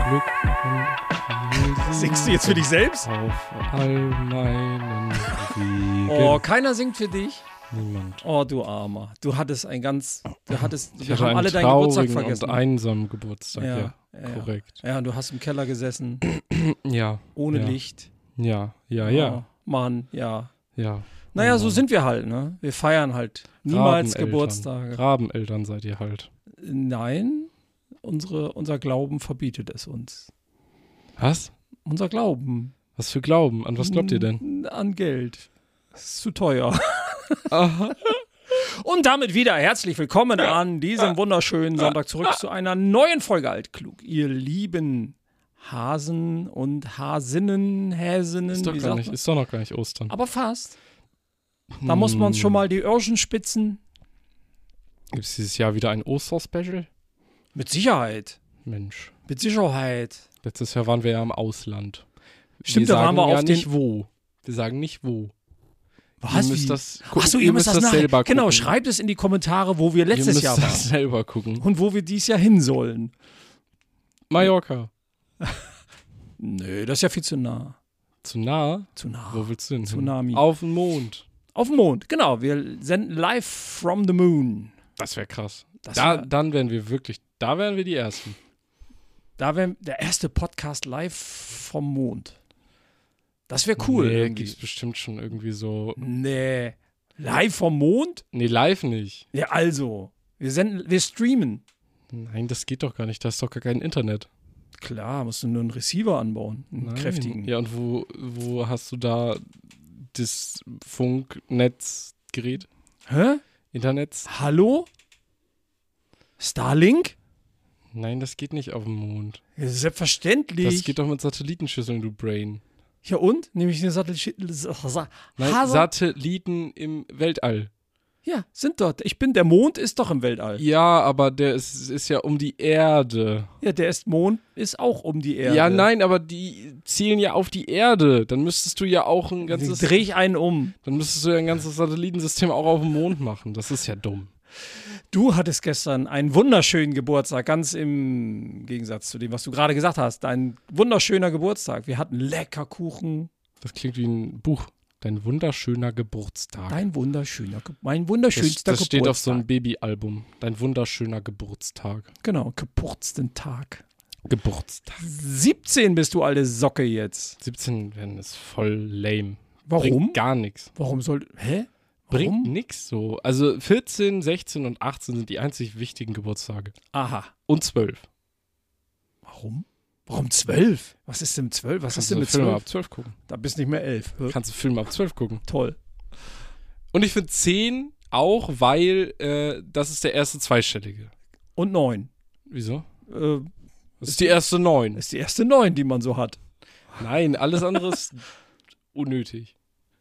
Glück und Singst du jetzt für dich selbst? auf all meinen Wegen. Oh, keiner singt für dich? Niemand. Oh, du Armer. Wir Ich haben hatte alle einen deinen Geburtstag traurigen vergessen. und einsamen Geburtstag, ja. Ja. Korrekt. Ja, und du hast im Keller gesessen, Ja. ohne ja. Licht. Ja. Oh, Mann, ja. Ja. Naja, Oh so Mann. sind wir halt, ne? Wir feiern halt niemals Rabeneltern. Geburtstage. Rabeneltern seid ihr halt. Nein, unser Glauben verbietet es uns. Was? Unser Glauben. Was für Glauben? An was glaubt ihr denn? An Geld. Das ist zu teuer. Aha. Und damit wieder herzlich willkommen an diesem wunderschönen Sonntag zurück zu einer neuen Folge Altklug. Ihr lieben Hasen und Hasinnen, Häsinnen. Ist doch noch gar nicht Ostern. Aber fast. Da muss man uns schon mal die Öhrchen spitzen. Gibt es dieses Jahr wieder ein Oster-Special? Mit Sicherheit. Mensch. Mit Sicherheit. Letztes Jahr waren wir ja im Ausland. Stimmt, da waren wir ja auf nicht den... wo. Wir sagen nicht wo. Was? Ihr müsst Wie? das Achso, ihr müsst das selber gucken. Genau, schreibt es in die Kommentare, wo wir letztes Jahr Ihr müsst waren. das selber gucken. Und wo wir dieses Jahr hin sollen. Mallorca. Nö, das ist ja viel zu nah. Zu nah? Zu nah. Wo willst du hin? Tsunami. Auf den Mond. Auf dem Mond, genau. Wir senden live from the moon. Das wäre krass. Das Dann wären wir die Ersten. Da wäre der erste Podcast live vom Mond. Das wäre cool. Nee, irgendwie. gibt's bestimmt schon irgendwie so. Nee. Live vom Mond? Nee, live nicht. Ja, also. Wir streamen. Nein, das geht doch gar nicht. Da ist doch gar kein Internet. Klar, musst du nur einen Receiver anbauen. Einen Nein. kräftigen. Ja, und wo hast du da das Funknetzgerät? Hä? Internetz? Hallo? Starlink? Nein, das geht nicht auf dem Mond. Ja, selbstverständlich. Das geht doch mit Satellitenschüsseln, du Brain. Ja und? Nämlich eine Nein, Satelliten im Weltall. Ja, sind dort. Der Mond ist doch im Weltall. Ja, aber der ist ja um die Erde. Ja, Mond ist auch um die Erde. Ja, nein, aber die zielen ja auf die Erde. Dann müsstest du ja auch ein ganzes. Dreh ich einen um. Dann müsstest du ja ein ganzes Satellitensystem auch auf dem Mond machen. Das ist ja dumm. Du hattest gestern einen wunderschönen Geburtstag, ganz im Gegensatz zu dem, was du gerade gesagt hast. Ein wunderschöner Geburtstag. Wir hatten lecker Kuchen. Das klingt wie ein Buch. Dein wunderschöner Geburtstag. Mein wunderschönster Das steht Geburtstag. auf so einem Babyalbum. Dein wunderschöner Geburtstag. Genau, geburtsten Tag. Geburtstag. 17 bist du, alte Socke jetzt. 17 werden ist voll lame. Warum? Bringt gar nichts. Warum soll. Hä? Bringt Warum? nix so. Also 14, 16 und 18 sind die einzig wichtigen Geburtstage. Aha. Und 12. Warum? Warum 12? Was ist denn 12? Was ist denn mit Filme 12? ab 12 gucken. Da bist du nicht mehr 11. Kannst du Filme ab 12 gucken. Toll. Und ich finde 10 auch, weil das ist der erste zweistellige. Und 9. Wieso? Äh, Das ist die erste 9. ist die erste 9, die man so hat. Nein, alles andere ist unnötig.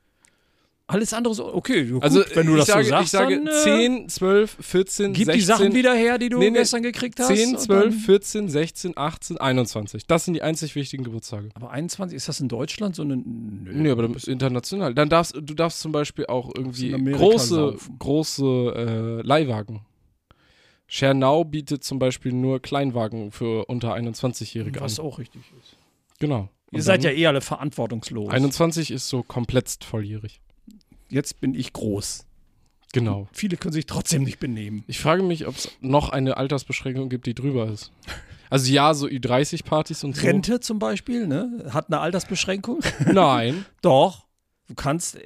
Alles andere so, okay, gut, Also wenn du das so sagst, ich sage dann 10, 12, 14, gib 16. die Sachen wieder her, die du Nee, gestern gekriegt hast. 10, und 12, dann- 14, 16, 18, 21. Das sind die einzig wichtigen Geburtstage. Aber 21, ist das in Deutschland so eine... Nee, aber das ist international. Du darfst zum Beispiel auch irgendwie in Amerika große saufen. Leihwagen. Schernau bietet zum Beispiel nur Kleinwagen für unter 21-Jährige an. Was auch richtig ist. Genau. Ihr Und seid ja dann eh alle verantwortungslos. 21 ist so komplett volljährig. Jetzt bin ich groß. Genau. Viele können sich trotzdem nicht benehmen. Ich frage mich, ob es noch eine Altersbeschränkung gibt, die drüber ist. Also ja, so Ü30-Partys und so. Rente zum Beispiel, ne? Hat eine Altersbeschränkung. Nein. Doch. Du kannst,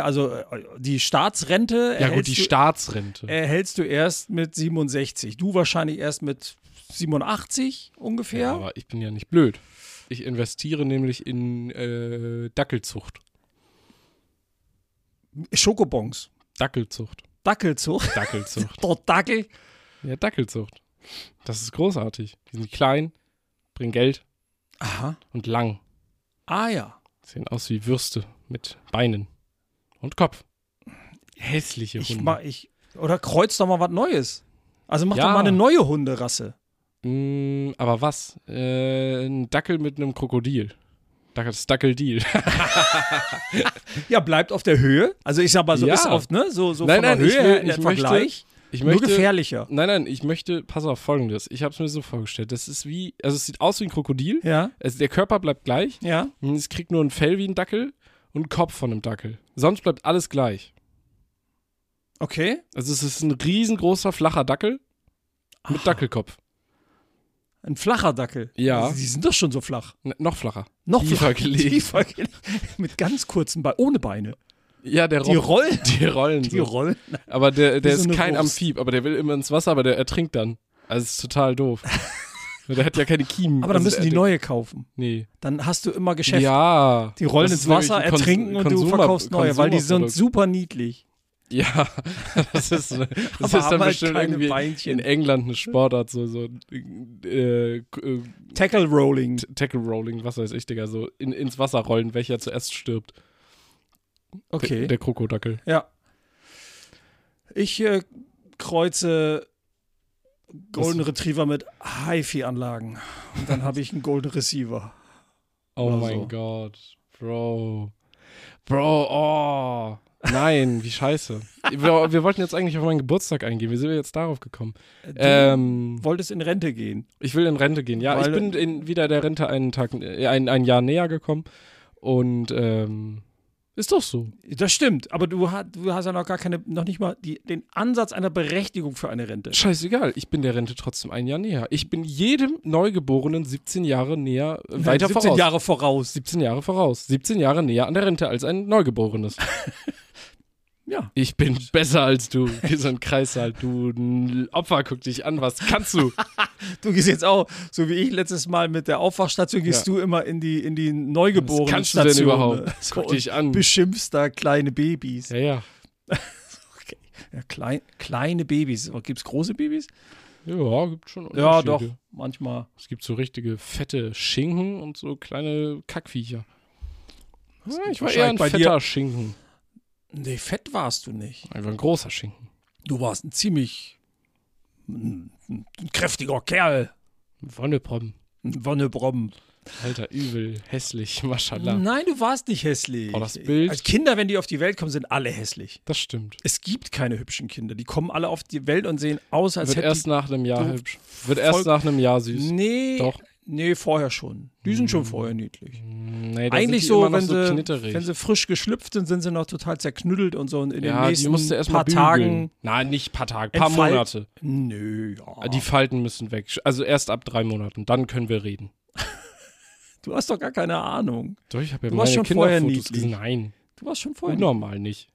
die Staatsrente Ja gut, die Staatsrente. erhältst du erst mit 67. Du wahrscheinlich erst mit 87 ungefähr. Ja, aber ich bin ja nicht blöd. Ich investiere nämlich in Dackelzucht. Schokobons. Dackelzucht. Dackelzucht. Dackelzucht. Dort Dackel. Ja, Dackelzucht. Das ist großartig. Die sind klein, bringen Geld Aha. und lang. Ah ja. Sehen aus wie Würste mit Beinen und Kopf. Hässliche Hunde. Oder kreuz doch mal was Neues. Also mach Ja. doch mal eine neue Hunderasse. Aber was? Ein Dackel mit einem Krokodil. Das Dackeldeal. Ja, bleibt auf der Höhe. Also ich sag mal so, Ja. ist oft, ne? So Nein, von der nein, ich Höhe will- her in ich etwa möchte- gleich. Nur gefährlicher. Nein, ich möchte, pass auf, Folgendes. Ich habe es mir so vorgestellt. Das ist es sieht aus wie ein Krokodil. Ja. Der Körper bleibt gleich. Ja. Und es kriegt nur ein Fell wie ein Dackel und einen Kopf von einem Dackel. Sonst bleibt alles gleich. Okay. Also es ist ein riesengroßer, flacher Dackel mit Dackelkopf. Ein flacher Dackel. Ja. Also, die sind doch schon so flach. Noch flacher. Noch Tiefer gelegt. gelegt. Mit ganz kurzen Beinen, ohne Beine. Ja, Die rollen. Die rollen Die so. rollen. Aber der Wie so ist eine kein Wurst. Amphib, aber der will immer ins Wasser, aber der ertrinkt dann. Also es ist total doof. Der hat ja keine Kiemen. Aber dann Also müssen die neue kaufen. Nee. Dann hast du immer Geschäft. Ja. Die rollen Das ist ins Wasser, nämlich ein ertrinken und du verkaufst neue, weil die sind Konsumerprodukt. super niedlich. Ja, das ist Aber dann haben halt bestimmt keine irgendwie Beinchen. in England eine Sportart, so Tackle Rolling. Tackle Rolling, was weiß ich, Digga, so ins Wasser rollen, welcher zuerst stirbt. Okay. Der Krokodackel. Ja. Ich kreuze Golden Retriever mit HiFi-Anlagen. Und dann habe ich einen Golden Receiver. Oh Oder mein so. Gott, Bro, oh. Nein, wie scheiße. Wir wollten jetzt eigentlich auf meinen Geburtstag eingehen. Wie sind wir jetzt darauf gekommen? Du wolltest in Rente gehen. Ich will in Rente gehen. Ja, Weil- ich bin wieder der Rente ein Jahr näher gekommen. Und ist doch so. Das stimmt, aber du hast ja noch nicht mal den Ansatz einer Berechtigung für eine Rente. Scheißegal, ich bin der Rente trotzdem ein Jahr näher. Ich bin jedem Neugeborenen 17 Jahre näher, weiter 17 voraus. Jahre voraus. 17 Jahre voraus. 17 Jahre näher an der Rente als ein Neugeborenes. Ja. Ich bin besser als du. Wie so ein Kreis halt. Du ein Opfer, guck dich an, was kannst du? Du gehst jetzt auch, so wie ich letztes Mal mit der Aufwachstation, gehst du immer in die Was Neugeborenen kannst du denn Station, überhaupt? so, Guck dich an. beschimpfst da kleine Babys. Ja. Okay. Ja, kleine Babys. Gibt es große Babys? Ja, gibt schon Ja, Unterschiede. doch. Manchmal. Es gibt so richtige fette Schinken und so kleine Kackviecher. Ja, ich war eher ein bei fetter Schinken. Nee, fett warst du nicht. Einfach ein großer Schinken. Du warst ein kräftiger Kerl. Wonneprom. Ein Wonnebrommen. Alter, übel, hässlich, mashallah. Nein, du warst nicht hässlich. Oh, das Bild. Als Kinder, wenn die auf die Welt kommen, sind alle hässlich. Das stimmt. Es gibt keine hübschen Kinder. Die kommen alle auf die Welt und sehen aus, als Wird hätten erst nach einem Jahr du hübsch. Wird erst nach einem Jahr süß. Nee, Doch. nee, vorher schon. Die sind schon vorher niedlich. Nee, da Eigentlich sind die so, immer noch wenn knitterig. sie frisch geschlüpft sind, sind sie noch total zerknüttelt und so. Und in ja, den die nächsten musst du erst mal paar bügeln. Tagen. Nein, nicht paar Tage, paar entfalten. Monate. Nö, ja. Die Falten müssen weg. Also erst ab 3 Monaten. Dann können wir reden. Du hast doch gar keine Ahnung. Doch, ich habe ja Du warst meine schon vorher Kinderfotos niedlich. gesehen. Nein, Du warst schon vorher. unnormal nicht.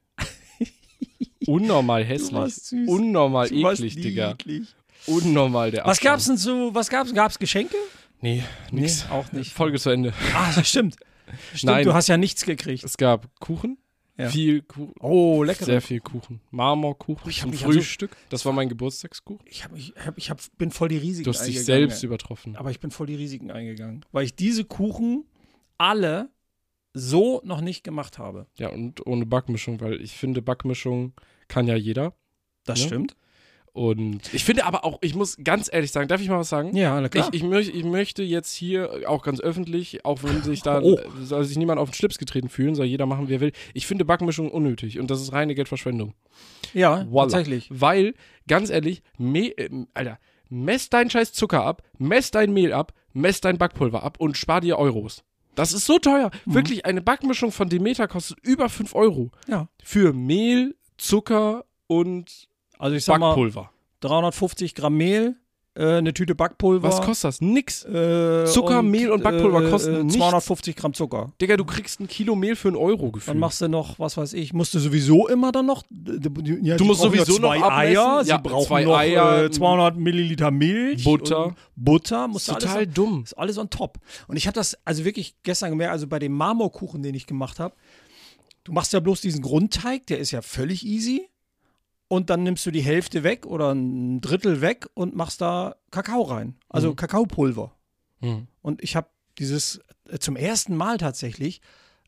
Unnormal hässlich. warst süß. Unnormal Du warst eklig, Digga. niedlich. Unnormal der Was Abstand. gab's denn so? Gab's Geschenke? Nee, nix. Nee, auch nicht. Folge zu Ende. Ah, das stimmt. Stimmt, Nein. du hast ja nichts gekriegt. Es gab Kuchen. Ja. Viel Kuchen. Oh, lecker. Sehr viel Kuchen. Marmorkuchen Ich hab zum mich also- Frühstück. Das war mein Geburtstagskuchen. Bin voll die Risiken Du hast dich eingegangen. selbst übertroffen. Aber ich bin voll die Risiken eingegangen. Weil ich diese Kuchen alle so noch nicht gemacht habe. Ja, und ohne Backmischung, weil ich finde, Backmischung kann ja jeder. Das Ja. stimmt. Und ich finde aber auch, ich muss ganz ehrlich sagen, darf ich mal was sagen? Ja, na klar. Ich möchte jetzt hier auch ganz öffentlich, auch wenn sich da Oh. soll sich niemand auf den Schlips getreten fühlen, soll jeder machen, wie er will. Ich finde Backmischung unnötig und das ist reine Geldverschwendung. ja, Voila. tatsächlich. Weil, ganz ehrlich, Alter, mess deinen scheiß Zucker ab, mess dein Mehl ab, mess dein Backpulver ab und spar dir Euros. Das ist so teuer. Wirklich, eine Backmischung von Demeter kostet über 5 Euro. Ja. Für Mehl, Zucker und Also ich sag mal, Backpulver. 350 Gramm Mehl, eine Tüte Backpulver. Was kostet das? Nix. Zucker, Mehl und Backpulver kosten nichts. 250 Gramm Zucker. Digga, du kriegst ein Kilo Mehl für 1 Euro gefühlt. Dann machst du noch, was weiß ich, musst du sowieso immer dann noch. Ja, Du musst sowieso noch zwei abmessen. Eier, sie Ja, brauchen 2 noch Eier, 200 Milliliter Milch. Butter. Und Butter. Musst du Total alles dumm. ist alles on top. Und ich habe das also wirklich gestern gemerkt, also bei dem Marmorkuchen, den ich gemacht habe, du machst ja bloß diesen Grundteig, der ist ja völlig easy. Und dann nimmst du die Hälfte weg oder ein Drittel weg und machst da Kakao rein. Also Kakaopulver. Mhm. Und ich habe dieses zum ersten Mal tatsächlich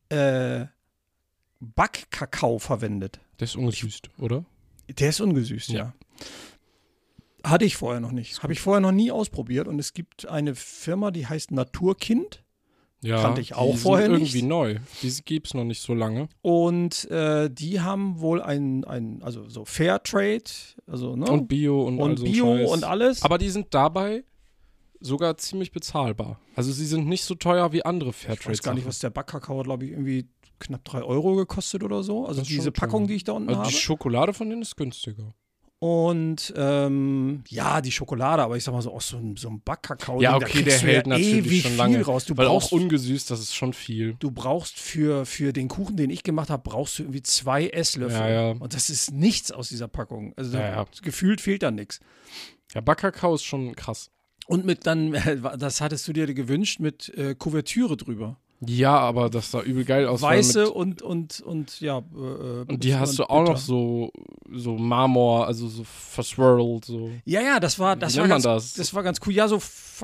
Backkakao verwendet. Das ist ungesüßt, oder? Der ist ungesüßt, ja. Hatte ich vorher noch nicht. Habe ich vorher noch nie ausprobiert. Und es gibt eine Firma, die heißt Naturkind. Ja, kannte ich auch die vorher sind nicht. irgendwie neu. Die gibt es noch nicht so lange. Und die haben wohl also so Fairtrade, also ne? Und Bio und all und so ein Bio Scheiß. und alles. Aber die sind dabei sogar ziemlich bezahlbar. Also sie sind nicht so teuer wie andere ich Fairtrade. weiß gar nicht, was der Backkakao hat, glaube ich, irgendwie knapp 3 Euro gekostet oder so. Also Das ist diese schon Packung, teuer. die ich da unten Also habe. die Schokolade von denen ist günstiger. Und ja, die Schokolade, aber ich sag mal so aus so einem Backkakao. Ja, da okay, kriegst der du hält ja natürlich ewig schon viel lange. raus. Du Weil brauchst, auch ungesüßt, das ist schon viel. du brauchst für den Kuchen, den ich gemacht habe, brauchst du irgendwie 2 Esslöffel. Ja, ja. Und das ist nichts aus dieser Packung. Also Ja. gefühlt fehlt da nichts. Ja, Backkakao ist schon krass. Und mit dann, das hattest du dir gewünscht, mit Kuvertüre drüber. Ja, aber das sah übel geil aus. weil Weiße mit, und ja. und die hast du auch noch so Marmor, also so verswirlt, so. Ja, das war nennt man ganz, das? war ganz cool. Ja,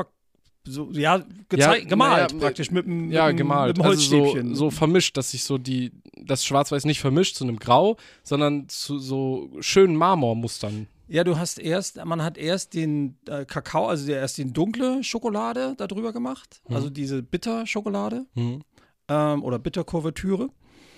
Ja, gemalt naja, praktisch mit dem gemalt. Mit dem Holzstäbchen. Also so vermischt, dass sich so das Schwarz-Weiß nicht vermischt zu einem Grau, sondern zu so schönen Marmormustern. Ja, man hat erst den Kakao, also erst den dunkle Schokolade da drüber gemacht, also diese Bitterschokolade oder Bitterkuvertüre.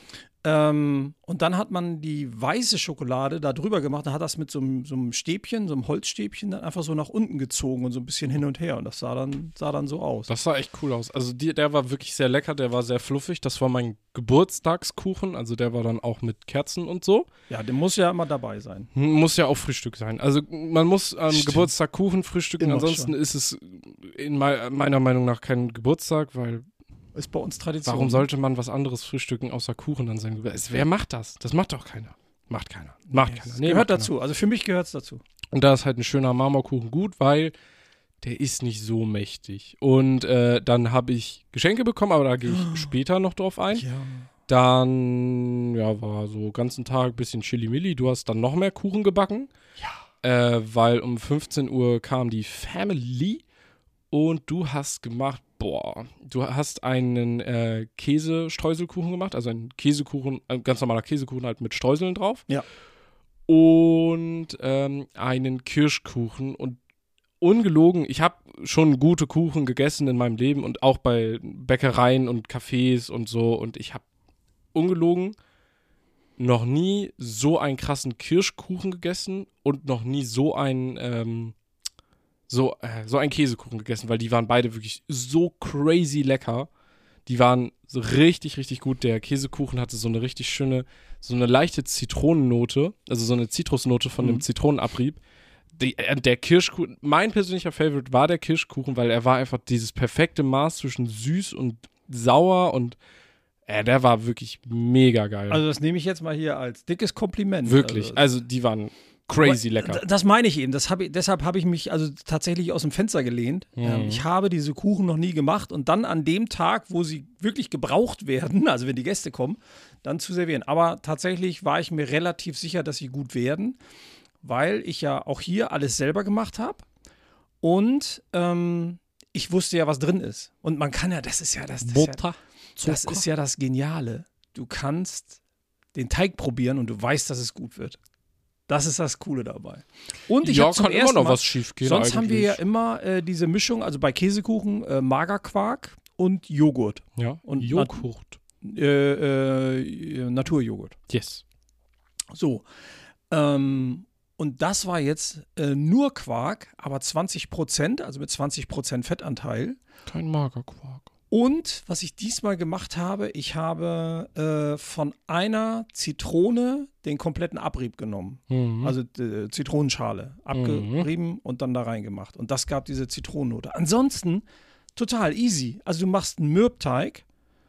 Und dann hat man die weiße Schokolade da drüber gemacht, dann hat das mit so einem Stäbchen, so einem Holzstäbchen dann einfach so nach unten gezogen und so ein bisschen hin und her und das sah dann so aus. Das sah echt cool aus. Also der war wirklich sehr lecker, der war sehr fluffig. Das war mein Geburtstagskuchen, also der war dann auch mit Kerzen und so. Ja, der muss ja immer dabei sein. Muss ja auch Frühstück sein. Also man muss am Stimmt. Geburtstag Kuchen frühstücken, Immer ansonsten schon. ist es meiner Meinung nach kein Geburtstag, weil Ist bei uns Tradition. warum sollte man was anderes frühstücken außer Kuchen an seinem Geburtstag? Wer macht das? Das macht doch keiner. Macht keiner. Macht keiner. Das Nee, gehört macht keiner. dazu. Also für mich gehört es dazu. Und da ist halt ein schöner Marmorkuchen gut, weil der ist nicht so mächtig. Und dann habe ich Geschenke bekommen, aber da gehe ich später noch drauf ein. Ja. Dann, ja, war so den ganzen Tag ein bisschen Chili-Milli. Du hast dann noch mehr Kuchen gebacken. Ja. Weil um 15 Uhr kam die Family und du hast gemacht, du hast einen Käsestreuselkuchen gemacht, also einen Käsekuchen, ein ganz normaler Käsekuchen halt mit Streuseln drauf. Ja. Und einen Kirschkuchen und ungelogen, ich habe schon gute Kuchen gegessen in meinem Leben und auch bei Bäckereien und Cafés und so und ich habe ungelogen noch nie so einen krassen Kirschkuchen gegessen und noch nie so einen Käsekuchen gegessen, weil die waren beide wirklich so crazy lecker. Die waren so richtig, richtig gut. Der Käsekuchen hatte so eine richtig schöne, so eine leichte Zitronennote, also so eine Zitrusnote von dem Zitronenabrieb. Der Kirschkuchen, mein persönlicher Favorite war der Kirschkuchen, weil er war einfach dieses perfekte Maß zwischen süß und sauer und der war wirklich mega geil. Also das nehme ich jetzt mal hier als dickes Kompliment. Wirklich. Also die waren crazy lecker. Das meine ich eben. Deshalb habe ich mich also tatsächlich aus dem Fenster gelehnt. Ich habe diese Kuchen noch nie gemacht und dann an dem Tag, wo sie wirklich gebraucht werden, also wenn die Gäste kommen, dann zu servieren. Aber tatsächlich war ich mir relativ sicher, dass sie gut werden, weil ich ja auch hier alles selber gemacht habe und ich wusste ja, was drin ist. Und man kann ja, das ist ja das ist ja das Geniale. Du kannst den Teig probieren und du weißt, dass es gut wird. Das ist das Coole dabei. Und ich habe zum kann immer ersten noch Mal, was schief gehen. sonst haben wir ja eigentlich. immer diese Mischung, also bei Käsekuchen Magerquark und Joghurt. Ja, und Joghurt. Naturjoghurt. Yes. So. Und das war jetzt nur Quark, aber 20%, also mit 20% Fettanteil. Kein Magerquark. Und was ich diesmal gemacht habe, ich habe von einer Zitrone den kompletten Abrieb genommen. Also Zitronenschale abgerieben und dann da reingemacht. Und das gab diese Zitronennote. Ansonsten total easy. Also du machst einen Mürbteig.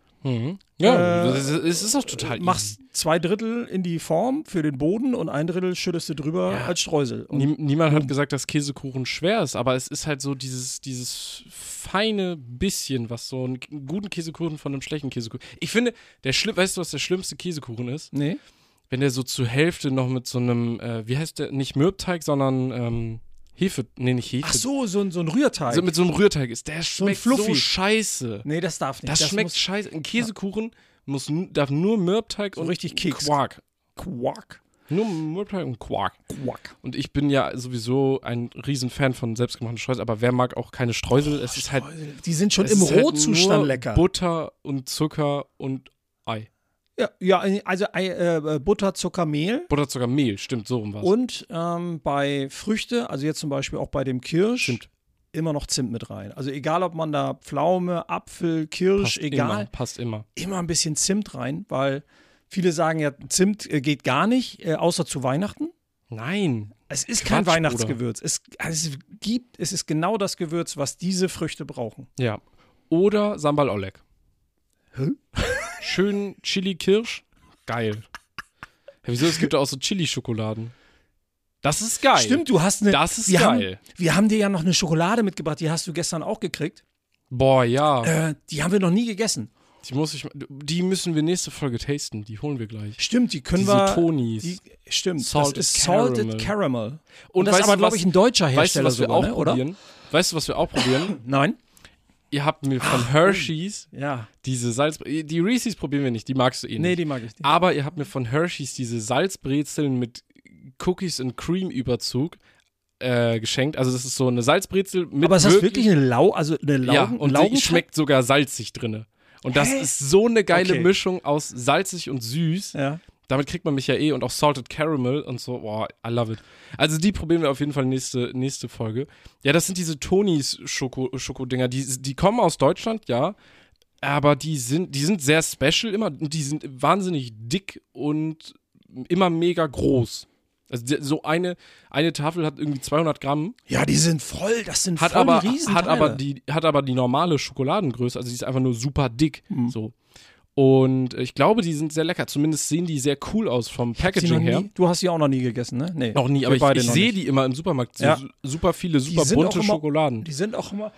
Ja, es ist auch total machst 2/3 in die Form für den Boden und 1/3 schüttest du drüber als Streusel. Und Niemand hat gesagt, dass Käsekuchen schwer ist, aber es ist halt so dieses feine bisschen, was so einen guten Käsekuchen von einem schlechten Käsekuchen. Ich finde, weißt du, was der schlimmste Käsekuchen ist? nee. Wenn der so zur Hälfte noch mit so einem, wie heißt der, nicht Mürbteig, sondern nicht Hefe. Ach so ein Rührteig. So mit so einem Rührteig ist. Der schmeckt so Fluffy. scheiße. Nee, das darf nicht. Das schmeckt scheiße. Ein Käsekuchen darf nur Mürbteig So und richtig Keks. Quark. Quark. Nur Murmelteig und Quark. Quark. Und ich bin ja sowieso ein Riesenfan von selbstgemachten Streusel, aber wer mag auch keine Streusel? Es ist halt, Die sind schon es im ist halt Rohzustand nur lecker. Butter und Zucker und Ei. Ja, also Butter, Zucker, Mehl. Butter, Zucker, Mehl, stimmt, so rum was. Und bei Früchte, also jetzt zum Beispiel auch bei dem Kirsch, Stimmt. immer noch Zimt mit rein. Also egal, ob man da Pflaume, Apfel, Kirsch, egal, Passt immer. immer ein bisschen Zimt rein, weil viele sagen ja, Zimt geht gar nicht, außer zu Weihnachten. Nein. Es ist kein Quatsch, Weihnachtsgewürz. Es ist genau das Gewürz, was diese Früchte brauchen. Ja. Oder Sambal Oleg. Hä? Schön Chili-Kirsch. Geil. Ja, wieso? Es gibt da auch so Chili-Schokoladen. Das ist geil. Stimmt, du hast eine. Das ist wir geil. Wir haben dir ja noch eine Schokolade mitgebracht, die hast du gestern auch gekriegt. Boah, ja. Die haben wir noch nie gegessen. Die müssen wir nächste Folge tasten. Die holen wir gleich. Stimmt, die können Diese wir. Tonis. Stimmt, Salted das ist Salted Caramel. Und das ist weißt aber, du, glaube ich, ein deutscher Weißt du, Hersteller was wir sogar, auch ne, oder? probieren? Weißt du, was wir auch probieren? Nein. Ihr habt mir von Hershey's Ja. diese die Reese's probieren wir nicht, die magst du eh nicht. Nee, die mag ich nicht. Aber ihr habt mir von Hershey's diese Salzbrezeln mit Cookies and Cream Überzug geschenkt. Also das ist so eine Salzbrezel mit Aber ist das wirklich eine ja, und die schmeckt sogar salzig drinne. Und das ist so eine geile Okay. Mischung aus salzig und süß. Ja. Damit kriegt man mich ja und auch Salted Caramel und so. Boah, I love it. Also die probieren wir auf jeden Fall nächste Folge. Ja, das sind diese Tonis Schokodinger. Die kommen aus Deutschland, ja. Aber die sind sehr special immer. Und die sind wahnsinnig dick und immer mega groß. Also so eine Tafel hat irgendwie 200 Gramm. Ja, die sind voll, das sind Hat voll aber, die Riesenteile. hat aber die normale Schokoladengröße. Also die ist einfach nur super dick. So. Und ich glaube, die sind sehr lecker. Zumindest sehen die sehr cool aus vom Packaging her. Du hast sie auch noch nie gegessen, ne? Nee. Noch nie, Wir aber beide ich noch sehe nicht. die immer im Supermarkt. So Ja. super viele, super sind bunte auch immer- Schokoladen. Die sind auch immer.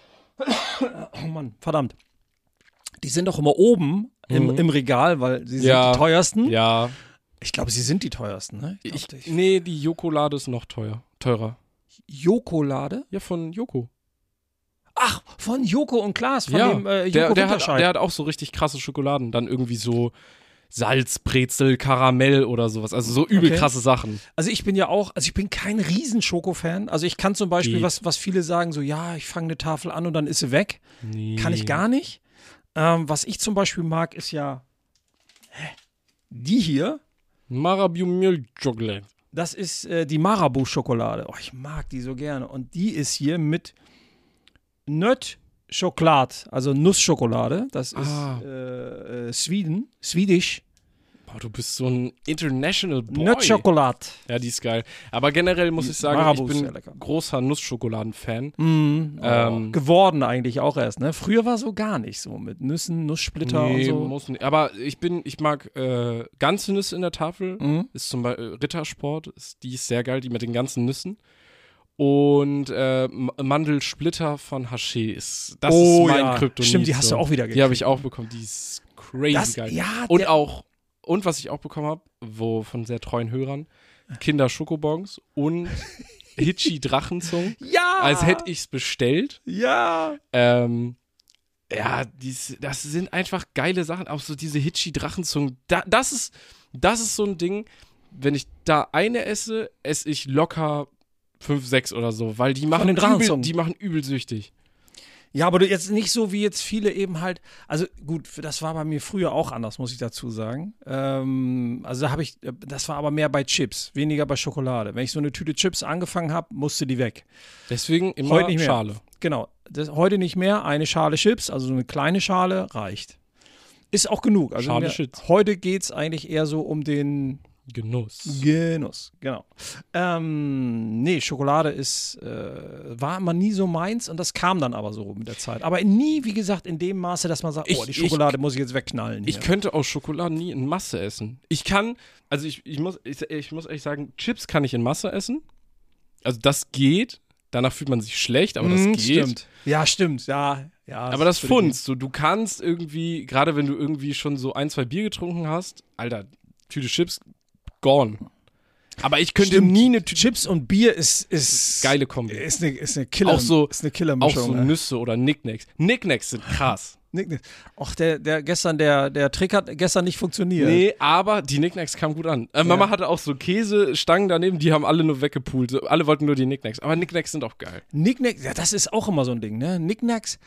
Oh Mann, verdammt. Die sind auch immer oben im Regal, weil sie sind Ja. die teuersten. Ja. Ich glaube, sie sind die teuersten, ne? Nee, die Jokolade ist noch teurer. Jokolade? Ja, von Joko. Ach, von Joko und Klaas, von Ja, dem Joko der Winterscheid. hat auch so richtig krasse Schokoladen. Dann irgendwie so Salzbrezel, Karamell oder sowas. Also so übel Okay. krasse Sachen. Also ich bin ja auch, ich bin kein Riesen-Schoko-Fan. Also ich kann zum Beispiel, Geht. was viele sagen, so ja, ich fange eine Tafel an und dann ist sie weg. Nee. Kann ich gar nicht. Was ich zum Beispiel mag, ist ja die hier. Marabou Milk Chocolate. Das ist die Marabou-Schokolade. Oh, ich mag die so gerne. Und die ist hier mit Nöt-Schokolade, also Nussschokolade. Das ist Swedish. Boah, du bist so ein International Boy. Nöt-Schokolade. Ja, die ist geil. Aber generell muss ich sagen, Marabou ich ist bin sehr lecker. großer Nussschokoladen-Fan. Geworden eigentlich auch erst, ne? Früher war so gar nicht so mit Nüssen, Nusssplitter und so. muss nicht. Aber ich mag ganze Nüsse in der Tafel. Ist zum Beispiel Rittersport. Die ist sehr geil, die mit den ganzen Nüssen. Und Mandelsplitter von Haché ist mein Kryptonit. Stimmt, die hast so. du auch wieder Die habe ich auch bekommen. Die ist crazy geil. Ja, Und was ich auch bekommen habe, von sehr treuen Hörern, Kinder-Schokobons und Hitchi Drachenzungen. ja! Als hätte ich es bestellt. Ja! Ja, das sind einfach geile Sachen. Auch so diese Hitchi Drachenzungen. Das ist so ein Ding, wenn ich da eine esse ich locker 5, 6 oder so, weil die machen, den Drachenzungen. übel süchtig. Ja, aber du jetzt nicht so wie jetzt viele eben halt, also gut, das war bei mir früher auch anders, muss ich dazu sagen. Also das war aber mehr bei Chips, weniger bei Schokolade. Wenn ich so eine Tüte Chips angefangen habe, musste die weg. Deswegen immer Heute nicht mehr. Schale. Genau, heute nicht mehr, eine Schale Chips, also so eine kleine Schale reicht. Ist auch genug. Also Schale Chips. Heute geht es eigentlich eher so um den Genuss. genau. Nee, Schokolade war immer nie so meins und das kam dann aber so mit der Zeit. Aber nie, wie gesagt, in dem Maße, dass man sagt, die Schokolade muss ich jetzt wegknallen. Ich könnte auch Schokolade nie in Masse essen. Ich muss ehrlich sagen, Chips kann ich in Masse essen. Also das geht. Danach fühlt man sich schlecht, aber das geht. Stimmt. Ja, stimmt. Ja. Aber das funzt. Du kannst irgendwie, gerade wenn du irgendwie schon so 1, 2 Bier getrunken hast, Alter, Tüte Chips, gone. Aber ich könnte nie eine Tüte Chips und Bier ist geile Kombi. Ist eine Killer. Auch so, ist eine Killermischung. auch so Nüsse oder Knickknacks. Knickknacks sind krass. Nicknacks. Ach, der Trick hat gestern nicht funktioniert. Nee, aber die Knickknacks kamen gut an. Mama hatte auch so Käsestangen daneben, die haben alle nur weggepult. So, alle wollten nur die Knickknacks. Aber Knickknacks sind auch geil. Knickknacks, ja, das ist auch immer so ein Ding, ne? Knickknacks,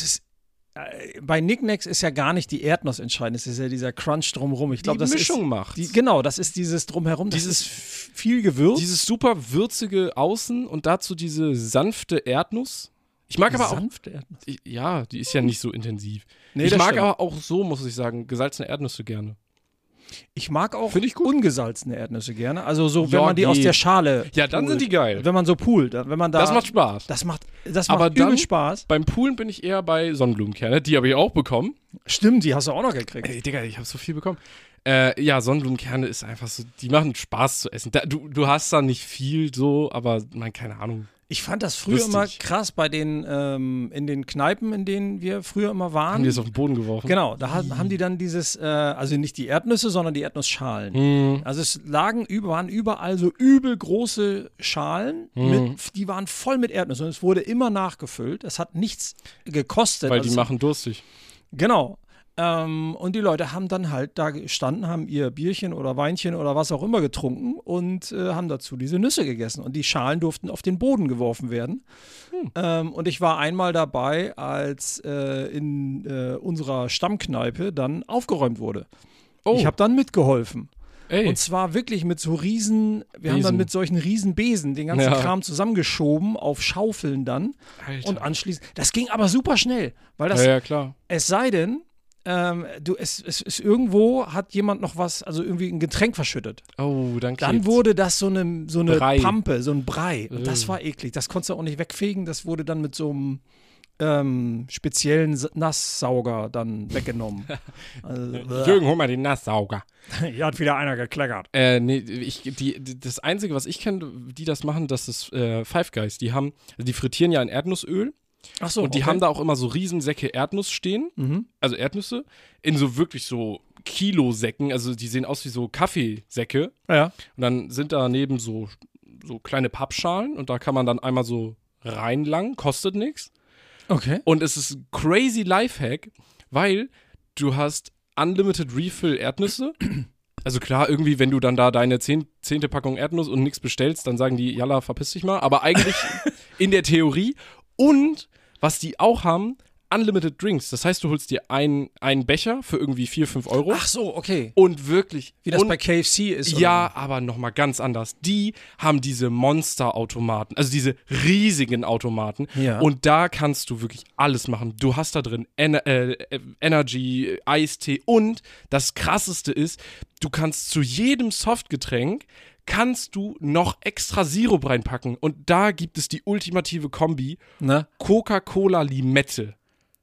bei Knickknacks ist ja gar nicht die Erdnuss entscheidend, es ist ja dieser Crunch drumherum. Ich glaube, das Mischung ist macht's. Genau, das ist dieses drumherum, das ist viel Gewürz. Dieses super würzige Außen und dazu diese sanfte Erdnuss. Ich mag aber auch. Sanfte Erdnuss. Ja, die ist ja nicht so intensiv. Nee, ich das mag stimmt. aber auch so, muss ich sagen, gesalzene Erdnüsse gerne. Ich mag auch Find ich gut. ungesalzene Erdnüsse gerne. Also so, wenn Ja, man die aus geht. der Schale Ja, dann pult. sind die geil. Wenn man so poolt, wenn man da. Das macht Spaß. Das macht Aber übel dann- Spaß. Beim Poolen bin ich eher bei Sonnenblumenkerne. Die habe ich auch bekommen. Stimmt, die hast du auch noch gekriegt. Ey, Digga, ich habe so viel bekommen. Ja, Sonnenblumenkerne ist einfach so, die machen Spaß zu essen. Du hast da nicht viel so, aber keine Ahnung. Ich fand das früher Lustig. immer krass bei den, in den Kneipen, in denen wir früher immer waren. Haben die es auf den Boden geworfen? Genau, da haben die dann dieses, also nicht die Erdnüsse, sondern die Erdnussschalen. Mhm. Also es waren überall so übel große Schalen, die waren voll mit Erdnüssen und es wurde immer nachgefüllt. Es hat nichts gekostet. Weil also die machen durstig. Genau. Und die Leute haben dann halt da gestanden, haben ihr Bierchen oder Weinchen oder was auch immer getrunken und haben dazu diese Nüsse gegessen. Und die Schalen durften auf den Boden geworfen werden. Und ich war einmal dabei, als in unserer Stammkneipe dann aufgeräumt wurde. Oh, Ich habe dann mitgeholfen. ey. Und zwar wirklich mit so riesen, wir haben dann Besen. mit solchen riesen Besen den ganzen Ja. Kram zusammengeschoben auf Schaufeln dann. Alter. Und anschließend, das ging aber super schnell, weil das, ja, klar. es sei denn, es ist irgendwo hat jemand noch was, also irgendwie ein Getränk verschüttet. Oh, dann Dann klebt's. wurde das so eine Brei. Pampe, so ein Brei. Und das Ugh. war eklig. Das konntest du auch nicht wegfegen. Das wurde dann mit so einem speziellen Nasssauger dann weggenommen. Also, Jürgen, hol mal den Nasssauger. hier hat wieder einer gekleckert. Nee, das Einzige, was ich kenne, die das machen, das ist Five Guys. Die frittieren ja in Erdnussöl. Ach so, Und die okay. haben da auch immer so Riesensäcke Erdnuss stehen, also Erdnüsse, in so wirklich so Kilosäcken, also die sehen aus wie so Kaffeesäcke. Ja. Und dann sind daneben so kleine Pappschalen und da kann man dann einmal so reinlangen, kostet nichts. Okay. Und es ist ein crazy Lifehack, weil du hast Unlimited Refill Erdnüsse. Also klar, irgendwie, wenn du dann da deine 10. Packung Erdnuss und nichts bestellst, dann sagen die, Jalla, verpiss dich mal. Aber eigentlich in der Theorie. Und was die auch haben, Unlimited Drinks. Das heißt, du holst dir einen Becher für irgendwie 4, 5 Euro. Ach so, okay. Und wirklich. Wie das und, bei KFC ist. ja, aber nochmal ganz anders. Die haben diese Monster-Automaten, also diese riesigen Automaten. Ja. Und da kannst du wirklich alles machen. Du hast da drin Energy, Eistee und das Krasseste ist, du kannst zu jedem Softgetränk kannst du noch extra Sirup reinpacken. Und da gibt es die ultimative Kombi Ne? Coca-Cola Limette.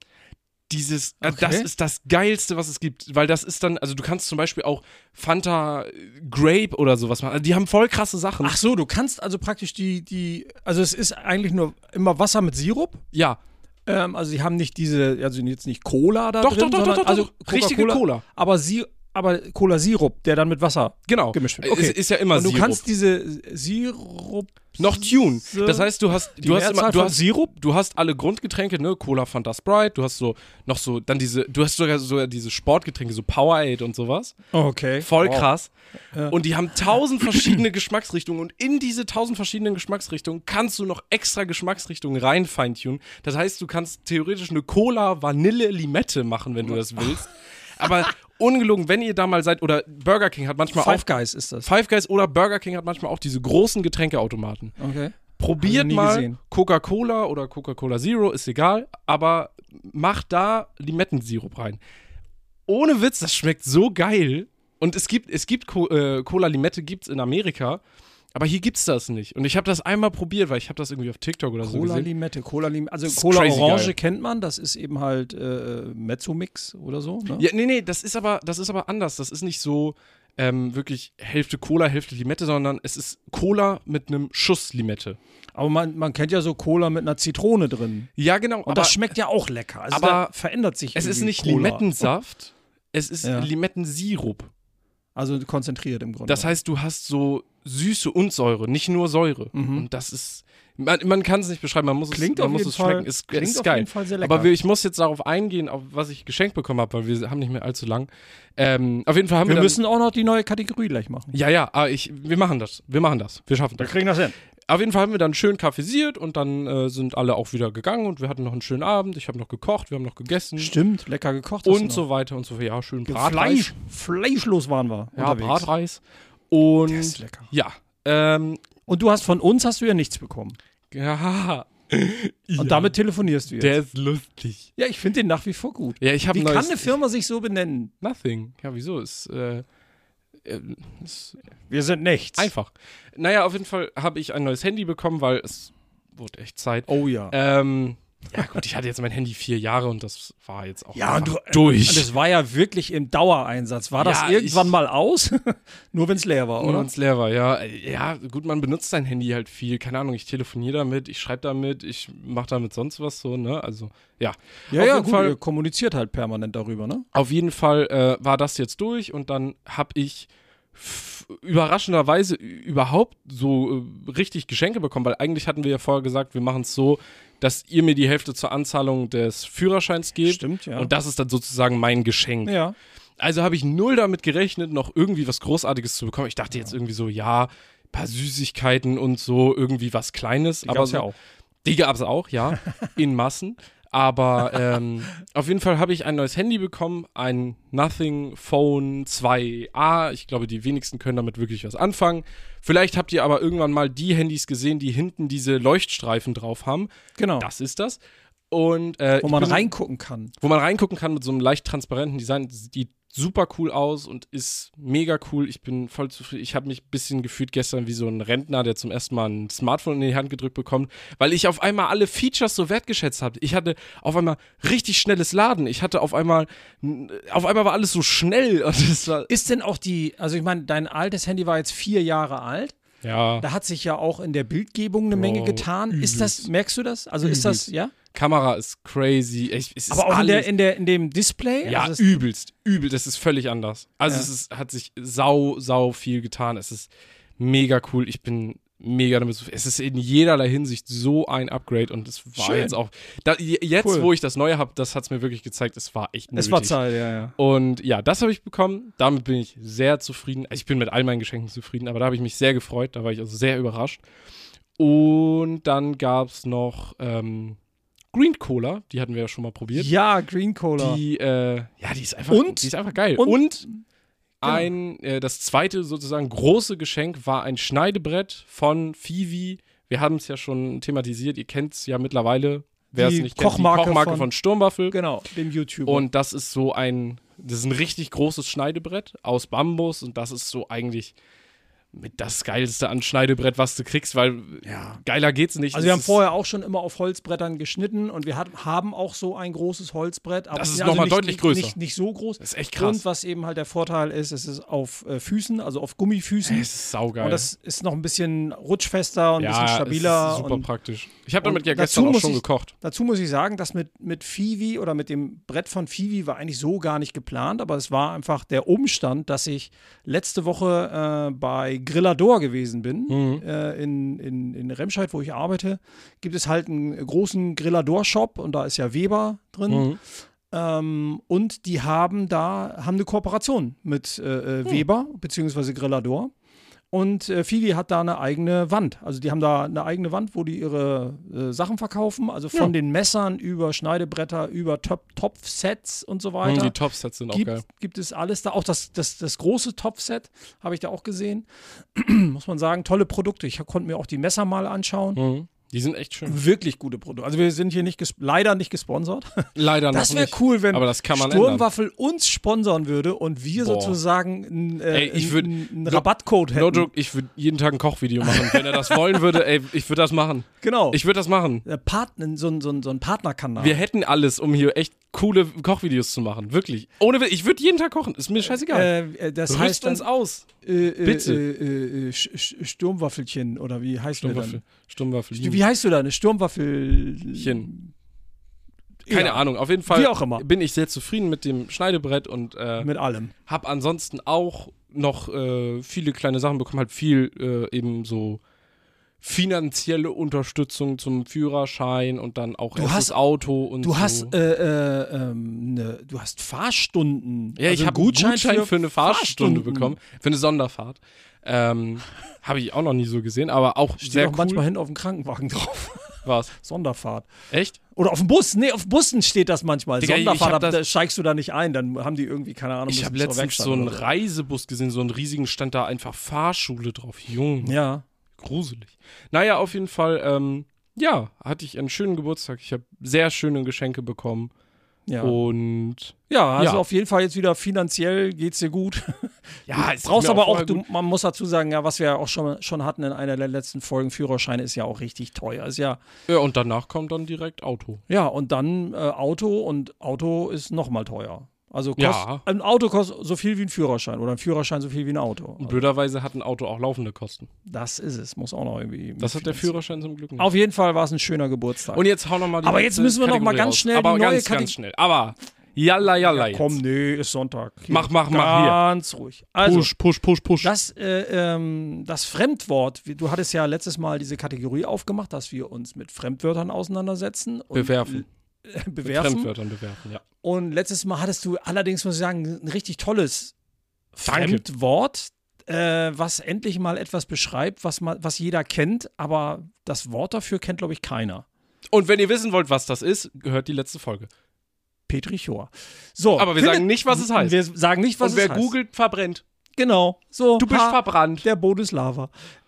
Okay. Das ist das Geilste, was es gibt, weil das ist dann, also du kannst zum Beispiel auch Fanta Grape oder sowas machen, also die haben voll krasse Sachen. Ach so, du kannst also praktisch also es ist eigentlich nur immer Wasser mit Sirup. Ja, Also die haben nicht also jetzt nicht Cola da doch, drin, doch, sondern also richtige Cola. Aber Cola-Sirup, der dann mit Wasser Genau. gemischt wird. Es ist ja immer Und du Sirup. kannst diese Sirup Noch Tune. Das heißt, du hast Sirup. du hast alle Grundgetränke, ne, Cola, Fanta, Sprite, du hast du hast sogar diese Sportgetränke, so Powerade und sowas. Okay. Voll Wow. krass. Ja. Und die haben 1000 verschiedene Geschmacksrichtungen und in diese 1000 verschiedenen Geschmacksrichtungen kannst du noch extra Geschmacksrichtungen rein feintunen. Das heißt, du kannst theoretisch eine Cola, Vanille, Limette machen, wenn du das willst. Aber ungelogen, wenn ihr da mal seid, oder Burger King hat manchmal Five auch Guys ist das. Five Guys oder Burger King hat manchmal auch diese großen Getränkeautomaten. Okay. Probiert Hab ich nie mal gesehen. Coca-Cola oder Coca-Cola Zero, ist egal, aber macht da Limettensirup rein. Ohne Witz, das schmeckt so geil. Und es gibt Cola Limette gibt's in Amerika, aber hier gibt's das nicht. Und ich habe das einmal probiert, weil ich habe das irgendwie auf TikTok oder so Cola gesehen. Limette, also Das ist Cola crazy Orange geil. kennt man, das ist eben halt Mezzo-Mix oder so, ne? Ja, nee, das ist aber anders. Das ist nicht so wirklich Hälfte Cola, Hälfte Limette, sondern es ist Cola mit einem Schuss Limette. Aber man kennt ja so Cola mit einer Zitrone drin. Ja, genau. Und das schmeckt ja auch lecker. Also aber da verändert sich es ist irgendwie nicht Cola. Limettensaft, es ist Ja. Limettensirup. Also konzentriert im Grunde. Das heißt, du hast so Süße und Säure, nicht nur Säure. Und das ist Man kann es nicht beschreiben, man muss es schmecken. Ist auf geil. jeden Fall sehr lecker. Aber ich muss jetzt darauf eingehen, auf was ich geschenkt bekommen habe, weil wir haben nicht mehr allzu lang. Auf jeden Fall haben wir Wir müssen auch noch die neue Kategorie gleich machen. Ja, aber wir machen das. Wir schaffen das. Wir kriegen das hin. Auf jeden Fall haben wir dann schön kaffeesiert und dann sind alle auch wieder gegangen und wir hatten noch einen schönen Abend. Ich habe noch gekocht, wir haben noch gegessen. Stimmt, lecker gekocht. Und so weiter und so fort. Ja, schön Bratreis. Fleischlos waren wir unterwegs. Bratreis. Und Der ist lecker. Ja. Und von uns hast du ja nichts bekommen. Ja. Und damit telefonierst du jetzt. Der ist lustig. Ja, ich finde den nach wie vor gut. Ja, ich habe Wie kann eine Firma sich so benennen? Nothing. Ja, wieso? Ist Wir sind nichts. einfach. Naja, auf jeden Fall habe ich ein neues Handy bekommen, weil es wurde echt Zeit. Oh ja. Ja gut, ich hatte jetzt mein Handy 4 Jahre und das war jetzt auch Ja, und durch. Und das war ja wirklich im Dauereinsatz. War das Ja, irgendwann mal aus? Nur wenn es leer war, Nur oder? wenn es leer war, ja. Ja, gut, man benutzt sein Handy halt viel. Keine Ahnung, ich telefoniere damit, ich schreibe damit, ich mache damit sonst was so, ne? Also, ja. Ja, auf ja, jeden gut, Fall, ihr kommuniziert halt permanent darüber, ne? Auf jeden Fall war das jetzt durch und dann habe ich überraschenderweise überhaupt so richtig Geschenke bekommen, weil eigentlich hatten wir ja vorher gesagt, wir machen es so, dass ihr mir die Hälfte zur Anzahlung des Führerscheins gebt. Stimmt, ja. Und das ist dann sozusagen mein Geschenk. Ja. Also habe ich null damit gerechnet, noch irgendwie was Großartiges zu bekommen. Ich dachte jetzt irgendwie so, ja, ein paar Süßigkeiten und so, irgendwie was Kleines. Die aber gab's so, ja auch. Die gab es auch, ja, in Massen. Aber auf jeden Fall habe ich ein neues Handy bekommen, ein Nothing Phone 2a. Ich glaube, die wenigsten können damit wirklich was anfangen. Vielleicht habt ihr aber irgendwann mal die Handys gesehen, die hinten diese Leuchtstreifen drauf haben. Genau. Das ist das. Und, Wo man reingucken kann. Wo man reingucken kann mit so einem leicht transparenten Design. Sieht super cool aus und ist mega cool. Ich bin voll zufrieden. Ich habe mich ein bisschen gefühlt gestern wie so ein Rentner, der zum ersten Mal ein Smartphone in die Hand gedrückt bekommt, weil ich auf einmal alle Features so wertgeschätzt habe. Ich hatte auf einmal richtig schnelles Laden. Ich hatte auf einmal war alles so schnell. Und das war Ist denn auch also ich meine, dein altes Handy war jetzt 4 Jahre alt. ja. Da hat sich ja auch in der Bildgebung eine Menge getan. übelst. Merkst du das? Also ist das, ja? Kamera ist crazy. Es ist Aber auch alles, in dem Display? ja, Also übelst. Das ist völlig anders. Also Ja. hat sich sau viel getan. Es ist mega cool. Ich bin mega damit zufrieden. Es ist in jederlei Hinsicht so ein Upgrade und es war Schön. jetzt auch, Cool. wo ich das Neue habe, das hat es mir wirklich gezeigt, es war echt nötig. es war Zeit, ja. Und ja, das habe ich bekommen. Damit bin ich sehr zufrieden. Also ich bin mit all meinen Geschenken zufrieden, aber da habe ich mich sehr gefreut. Da war ich also sehr überrascht. Und dann gab es noch Green Cola, die hatten wir ja schon mal probiert. Ja, Green Cola. Die ist einfach, Und? die ist einfach geil. Und? Das zweite sozusagen große Geschenk war ein Schneidebrett von Fivi. Wir haben es ja schon thematisiert. Ihr kennt es ja mittlerweile. Wer es Die nicht kennt, die Kochmarke von Sturmwaffel. Genau, dem YouTuber. Und das ist das ist ein richtig großes Schneidebrett aus Bambus und das ist so eigentlich mit das geilste an Schneidebrett, was du kriegst, weil geiler geht's nicht. Also wir haben vorher auch schon immer auf Holzbrettern geschnitten und wir haben auch so ein großes Holzbrett. Aber Das ist also nochmal nicht- deutlich größer. Nicht so groß. Das ist echt krass. Und was eben halt der Vorteil ist, es ist auf Füßen, also auf Gummifüßen. Es ist saugeil. Und das ist noch ein bisschen rutschfester und ein bisschen stabiler. Es ist super und praktisch. Ich habe damit und ja dazu gestern auch muss schon ich- gekocht. Dazu muss ich sagen, dass mit Fivi oder mit dem Brett von Fivi war eigentlich so gar nicht geplant, aber es war einfach der Umstand, dass ich letzte Woche bei Grillador gewesen bin. In Remscheid, wo ich arbeite, gibt es halt einen großen Grillador-Shop und da ist ja Weber drin. Und die haben eine Kooperation mit Weber bzw. Grillador. Und Fivi hat da eine eigene Wand. Also die haben da eine eigene Wand, wo die ihre Sachen verkaufen. Also von den Messern über Schneidebretter, über Topfsets und so weiter. Die Topsets sind auch geil. Gibt es alles da. Auch das große Topfset habe ich da auch gesehen. Muss man sagen, tolle Produkte. Ich konnte mir auch die Messer mal anschauen. Die sind echt schön. Wirklich gute Produkte. Also wir sind hier leider nicht gesponsert. Leider noch Das wäre nicht. cool, wenn Aber das kann man ändern. Sturmwaffel uns sponsern würde und wir sozusagen einen Rabattcode hätten. No joke, ich würde jeden Tag ein Kochvideo machen. Wenn er das wollen würde, ich würde das machen. Genau. Ich würde das machen. So ein Partnerkanal. Wir hätten alles, um hier echt coole Kochvideos zu machen. Wirklich. Ich würde jeden Tag kochen. Ist mir scheißegal. Das Rüst heißt dann, uns aus. Bitte. Sturmwaffelchen oder wie heißt du dann? Stummwaffel. Wie heißt du da? Eine Sturmwaffelchen. Keine Ahnung. Auf jeden Fall Wie auch immer. bin ich sehr zufrieden mit dem Schneidebrett und Mit allem. habe ansonsten auch noch viele kleine Sachen bekommen. Halt viel eben so finanzielle Unterstützung zum Führerschein und dann auch Du erstes hast- Auto und Du so. hast, du hast Fahrstunden. Ja, ich Also habe einen Gutschein für eine Fahrstunde Fahrstunden. bekommen, für eine Sonderfahrt. Habe ich auch noch nie so gesehen, aber auch Steht sehr auch cool. manchmal hinten auf dem Krankenwagen drauf. Was? Sonderfahrt. Echt? Oder auf dem Bus. Nee, auf Bussen steht das manchmal. Digga, ich Sonderfahrt, hab da steigst du da nicht ein. Dann haben die irgendwie, keine Ahnung, Ich müssen habe zur letztens Werkstatt so einen oder so. Reisebus gesehen, so einen riesigen, stand da einfach Fahrschule drauf. Junge, Ja. gruselig. Naja, auf jeden Fall, ja, hatte ich einen schönen Geburtstag. Ich habe sehr schöne Geschenke bekommen. Ja. Und Ja, also Ja. auf jeden Fall jetzt wieder finanziell geht's dir gut. ja, Du brauchst aber auch, vorher gut. man muss dazu sagen, ja, was wir ja auch schon hatten in einer der letzten Folgen, Führerschein ist ja auch richtig teuer. Ist ja, Ja, und danach kommt dann direkt Auto. ja, und dann Auto und Auto ist nochmal teuer. Also Ja. ein Auto kostet so viel wie ein Führerschein oder ein Führerschein so viel wie ein Auto. Und Also, blöderweise hat ein Auto auch laufende Kosten. das ist es, muss auch noch irgendwie. Das hat der mitfinanzieren. Führerschein zum Glück nicht. Auf jeden Fall war es ein schöner Geburtstag. Und jetzt hau noch mal die Aber jetzt letzte müssen wir noch mal Kategorie ganz raus. schnell Aber die neue ganz Kategorie- schnell. Aber jalla ja, komm, jetzt. nee, ist Sonntag. Hier, Mach hier. Ganz ruhig. Also, Push. das Fremdwort, du hattest ja letztes Mal diese Kategorie aufgemacht, dass wir uns mit Fremdwörtern auseinandersetzen. Und Bewerfen. bewerfen. Fremdwörtern bewerfen, ja. Und letztes Mal hattest du allerdings, muss ich sagen, ein richtig tolles Danke. Fremdwort, was endlich mal etwas beschreibt, was jeder kennt, aber das Wort dafür kennt, glaube ich, keiner. Und wenn ihr wissen wollt, was das ist, hört die letzte Folge. Petrichor. So, Aber wir sagen nicht, was es heißt. Wir sagen nicht, was Und wer es heißt. googelt, verbrennt. Genau. So, Du bist verbrannt. Der Boden ist Lava.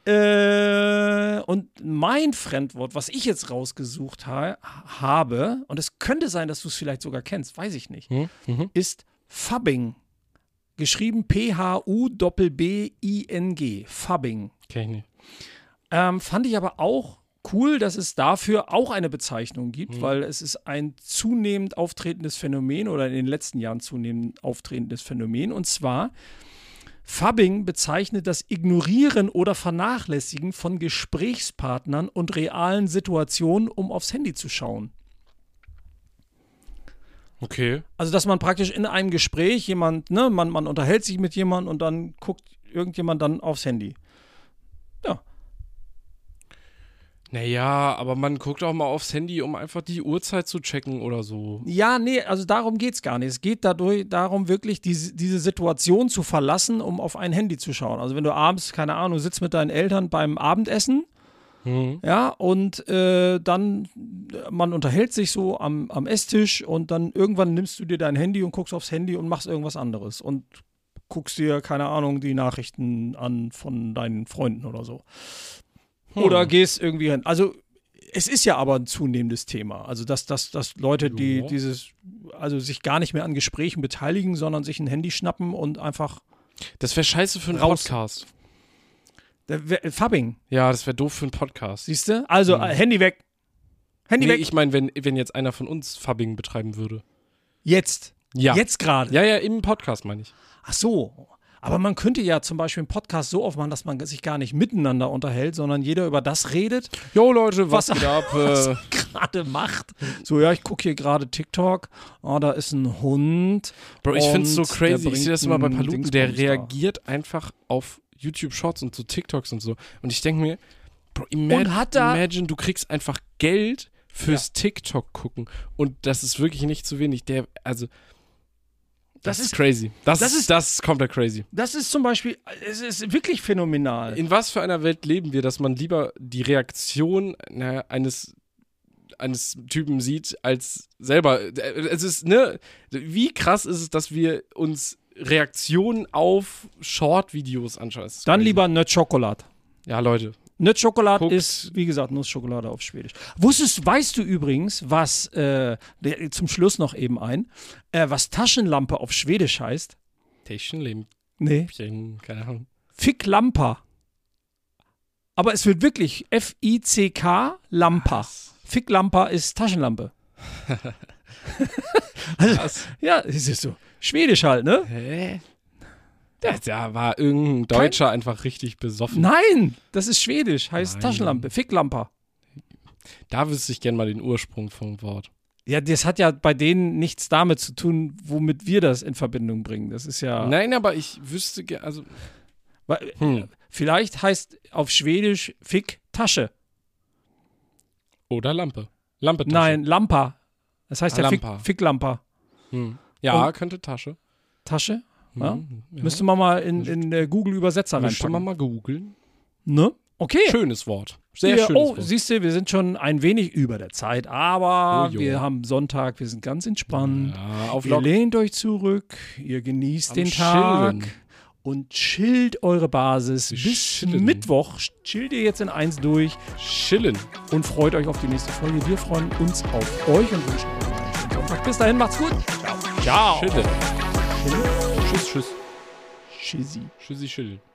Und mein Fremdwort, was ich jetzt rausgesucht habe, und es könnte sein, dass du es vielleicht sogar kennst, weiß ich nicht, ist Phubbing. Geschrieben P-H-U-B-B-I-N-G. Phubbing. Kenn ich nicht. Fand ich aber auch cool, dass es dafür auch eine Bezeichnung gibt, weil es ist ein zunehmend auftretendes Phänomen oder in den letzten Jahren zunehmend auftretendes Phänomen. Und zwar, Phubbing bezeichnet das Ignorieren oder Vernachlässigen von Gesprächspartnern und realen Situationen, um aufs Handy zu schauen. Okay. Also, dass man praktisch in einem Gespräch man unterhält sich mit jemandem und dann guckt irgendjemand dann aufs Handy. Ja. Naja, aber man guckt auch mal aufs Handy, um einfach die Uhrzeit zu checken oder so. Ja, nee, also darum geht es gar nicht. Es geht darum, wirklich diese Situation zu verlassen, um auf ein Handy zu schauen. Also wenn du abends, keine Ahnung, sitzt mit deinen Eltern beim Abendessen, ja, und dann, man unterhält sich so am Esstisch und dann irgendwann nimmst du dir dein Handy und guckst aufs Handy und machst irgendwas anderes und guckst dir, keine Ahnung, die Nachrichten an von deinen Freunden oder so. Oder gehst irgendwie hin. Also es ist ja aber ein zunehmendes Thema. Also dass Leute, die Ja. also sich gar nicht mehr an Gesprächen beteiligen, sondern sich ein Handy schnappen und einfach Das wäre scheiße für einen Raus. Podcast. Phubbing, Ja, das wäre doof für einen Podcast. siehst du? Also Handy weg. Handy Nee, weg. ich meine, wenn jetzt einer von uns Phubbing betreiben würde. Jetzt. Ja. Jetzt gerade. Ja, im Podcast meine ich. Ach so. Aber man könnte ja zum Beispiel einen Podcast so aufmachen, dass man sich gar nicht miteinander unterhält, sondern jeder über das redet, Jo Leute, was Was- geht ab? was er gerade macht. So, ja, ich gucke hier gerade TikTok. Oh, da ist ein Hund. Bro, ich find's so und der crazy. Ich bringt sehe das immer bei einen Paluten, der Dingsbums da. reagiert einfach auf YouTube Shorts und so TikToks und so. Und ich denke mir, Bro, Und hat da- imagine, du kriegst einfach Geld fürs TikTok gucken. Und das ist wirklich nicht zu wenig. Das ist crazy. Das ist komplett crazy. Das ist zum Beispiel, es ist wirklich phänomenal. In was für einer Welt leben wir, dass man lieber die Reaktion eines Typen sieht, als selber. Es ist, ne? Wie krass ist es, dass wir uns Reaktionen auf Short-Videos anschauen? Das ist Dann crazy. lieber Nötschokolade. Ja, Leute. Nötschokolade Guckt. ist, wie gesagt, Nussschokolade auf Schwedisch. Weißt du übrigens, was, zum Schluss noch eben was Taschenlampe auf Schwedisch heißt? Taschenlämpchen, Nee. keine Ahnung. Ficklampa. Aber es wird wirklich F-I-C-K Lampa. Ficklampa ist Taschenlampe. Was? Ja, es ist so. Schwedisch halt, ne? Hä? Da war irgendein Deutscher einfach richtig besoffen. Nein, das ist Schwedisch, heißt Nein. Taschenlampe, Ficklampa. Da wüsste ich gerne mal den Ursprung vom Wort. Ja, das hat ja bei denen nichts damit zu tun, womit wir das in Verbindung bringen. Das ist ja. Nein, aber ich wüsste gerne, also. Weil- Vielleicht heißt auf Schwedisch Fick Tasche. Oder Lampe. Lampetasche. Nein, Lampa. Das heißt ja Lampa. Ficklampa. Ja, Und- könnte Tasche. Tasche? Ja? Ja. Müsste man mal in Google Übersetzer Müsste man reinpacken. mal googeln. Ne? Okay. Schönes Wort. Sehr Ja, schönes oh, Wort. siehst du, wir sind schon ein wenig über der Zeit, aber Oh, jo. wir haben Sonntag, wir sind ganz entspannt. Ja, auf Ihr Lock. lehnt euch zurück, ihr genießt Am den Tag Chillen. und chillt eure Basis. Wir Bis chillen. Mittwoch chillt ihr jetzt in 1 durch Chillen. und freut euch auf die nächste Folge. Wir freuen uns auf euch und wünschen euch einen schönen Sonntag. Bis dahin, macht's gut. Ciao. Chillen. Tschüss, tschüss. Tschüssi. Tschüssi, chillen.